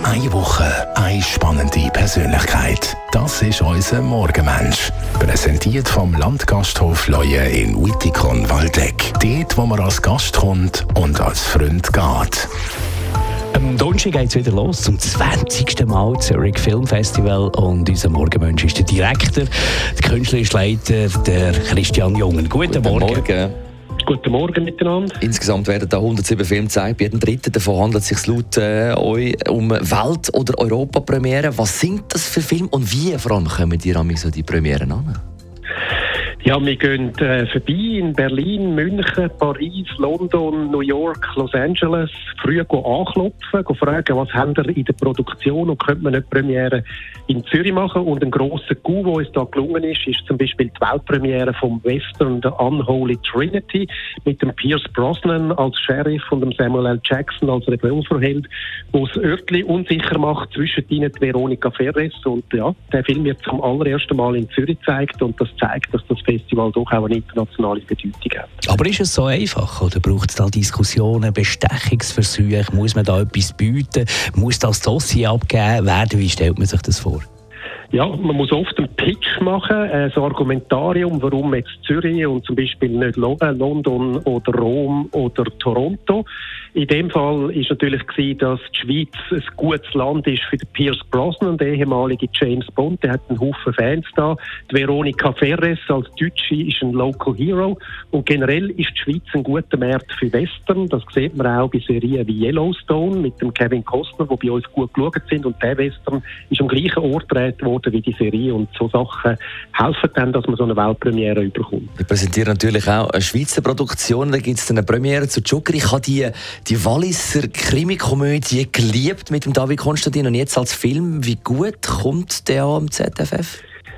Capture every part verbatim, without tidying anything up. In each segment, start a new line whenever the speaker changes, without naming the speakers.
Eine Woche, eine spannende Persönlichkeit. Das ist unser Morgenmensch. Präsentiert vom Landgasthof Leue in Wittikon-Waldeck. Dort, wo man als Gast kommt und als Freund geht.
Am Donnerstag geht es wieder los, zum zwanzigsten Mal Zurich Film Festival. Und unser Morgenmensch ist der Direktor, der künstlerische Leiter, der Christian Jungen. Guten, Guten Morgen. Morgen.
Guten Morgen miteinander.
Insgesamt werden da hundertsieben Filme gezeigt. Bei jedem dritten davon handelt es sich laut äh, euch um Welt- oder Europapremiere. Was sind das für Filme und wie vor allem kommen die an so die Premieren an?
Ja, wir gehen äh, vorbei in Berlin, München, Paris, London, New York, Los Angeles. Früh anklopfen, fragen, was haben wir in der Produktion und könnte man nicht Premiere in Zürich machen. Und ein grosser Coup, der uns da gelungen ist, ist zum Beispiel die Weltpremiere vom Western The Unholy Trinity mit dem Pierce Brosnan als Sheriff und dem Samuel L. Jackson als Revolverheld, wo es örtlich unsicher macht zwischen ihnen die Veronica Ferres. Und ja, der Film wird zum allerersten Mal in Zürich gezeigt und das zeigt, dass das Festival doch auch eine internationale Bedeutung hat.
Aber ist es so einfach? Oder braucht es da Diskussionen, Bestechungsversuche? Muss man da etwas bieten? Muss das Dossier abgegeben werden? Wie stellt man sich das vor?
Ja, man muss oft einen Pitch machen, ein Argumentarium, warum jetzt Zürich und zum Beispiel nicht London oder Rom oder Toronto. In dem Fall ist natürlich gewesen, dass die Schweiz ein gutes Land ist für den Pierce Brosnan, der ehemalige James Bond. Der hat einen Haufen Fans da. Die Veronica Ferres als Deutsche ist ein Local Hero. Und generell ist die Schweiz ein guter Markt für Western. Das sieht man auch bei Serien wie Yellowstone mit dem Kevin Costner, die bei uns gut geschaut sind. Und der Western ist am gleichen Ort gedreht worden wie die Serie. Und so Sachen helfen dann, dass man so eine Weltpremiere überkommt.
Wir präsentieren natürlich auch eine Schweizer Produktion. Da gibt es eine Premiere zu Joker. Ich habe die, die Walliser Krimikomödie geliebt mit dem David Constantin. Und jetzt als Film, wie gut kommt der am Z F F?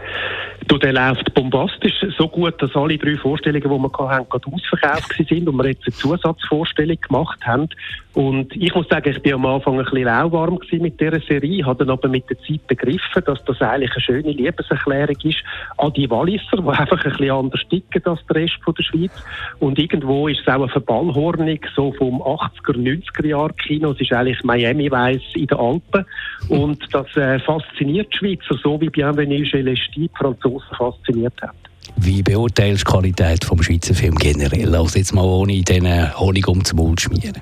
Du, der läuft bombastisch, so gut, dass alle drei Vorstellungen, die wir hatten, gerade ausverkauft sind und wir jetzt eine Zusatzvorstellung gemacht haben. Und ich muss sagen, ich war am Anfang ein bisschen lauwarm mit dieser Serie, habe dann aber mit der Zeit begriffen, dass das eigentlich eine schöne Liebeserklärung ist an die Walliser, die einfach ein bisschen anders ticken als der Rest der Schweiz. Und irgendwo ist es auch eine Verballhornung so vom achtziger, neunziger Jahr Kino. Es ist eigentlich Miami Vice in den Alpen. Und das äh, fasziniert die Schweizer, so wie Bienvenue chez les Ch'tis die Franzosen fasziniert hat.
Wie beurteilst du die Qualität des Schweizer Films generell? Also jetzt mal ohne diesen Honig um den Mund schmieren.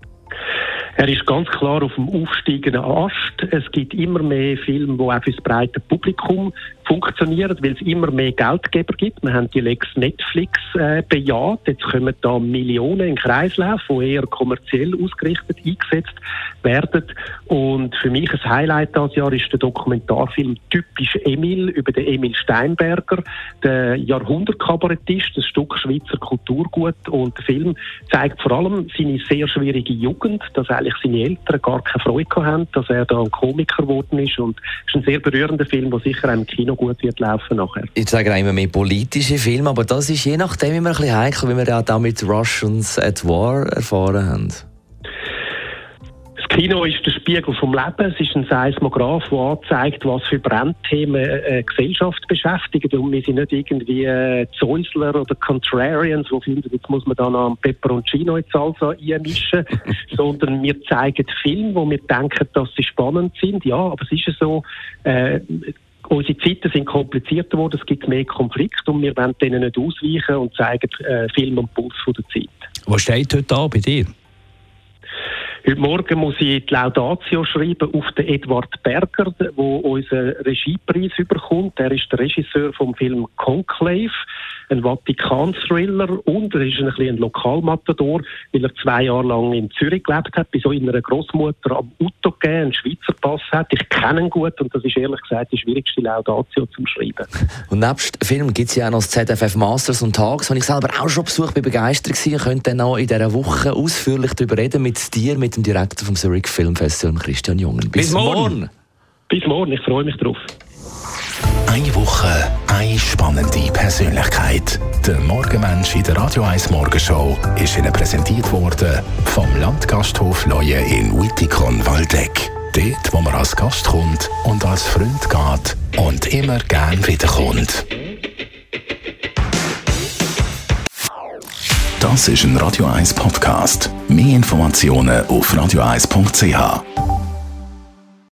Er ist ganz klar auf dem aufsteigenden Ast. Es gibt immer mehr Filme, die auch für das breite Publikum funktionieren, weil es immer mehr Geldgeber gibt. Wir haben die Lex Netflix äh, bejaht. Jetzt kommen da Millionen in Kreislauf, die eher kommerziell ausgerichtet eingesetzt werden. Und für mich ein Highlight dieses Jahr ist der Dokumentarfilm «Typisch Emil» über den Emil Steinberger, der Jahrhundertkabarettist, ein Stück Schweizer Kulturgut. Und der Film zeigt vor allem seine sehr schwierige Jugend, dass eigentlich seine Eltern gar keine Freude haben, dass er da ein Komiker geworden ist. Und es ist ein sehr berührender Film, der sicher auch im Kino gut wird laufen nachher.
Ich sage immer mehr politische Filme, aber das ist je nachdem immer ein bisschen heikel, wie wir ja da mit Russians at War erfahren haben.
Das Kino ist der Spiegel vom Leben. Es ist ein Seismograph, der anzeigt, was für Brandthemen äh, Gesellschaft beschäftigen. Und wir sind nicht irgendwie äh, Zäusler oder Contrarians, die finden, jetzt muss man da noch am Peperoncino in die Salsa einmischen, sondern wir zeigen Filme, wo wir denken, dass sie spannend sind. Ja, aber es ist ja so, äh, unsere Zeiten sind komplizierter geworden, es gibt mehr Konflikte und wir wollen denen nicht ausweichen und zeigen äh, Film am Puls von der Zeit.
Was steht heute an bei dir?
Heute Morgen muss ich die Laudatio schreiben auf den Edward Berger, der unseren Regiepreis überkommt. Er ist der Regisseur vom Film Conclave, ein Vatikan-Thriller, und er ist ein bisschen ein Lokalmatador, weil er zwei Jahre lang in Zürich gelebt hat, bei so einer Großmutter am Uto gegeben, einen Schweizer Pass hat. Ich kenne ihn gut und das ist ehrlich gesagt die schwierigste Laudatio zum Schreiben.
Und nebst Film gibt es ja auch noch das Z F F Masters und Tags, habe ich selber auch schon besucht, bin begeistert gewesen. Ich könnte dann auch in dieser Woche ausführlich darüber reden mit dir, mit dem Direktor vom Zurich Film Festival, Christian Jungen.
Bis, Bis morgen. morgen!
Bis morgen, ich freue mich drauf.
Eine Woche, eine spannende Persönlichkeit. Der Morgenmensch in der Radio eins Morgenshow ist Ihnen präsentiert worden vom Landgasthof Leue in Wittikon-Waldeck. Dort, wo man als Gast kommt und als Freund geht und immer gern wiederkommt. Das ist ein Radio eins Podcast. Mehr Informationen auf radio eins punkt c h.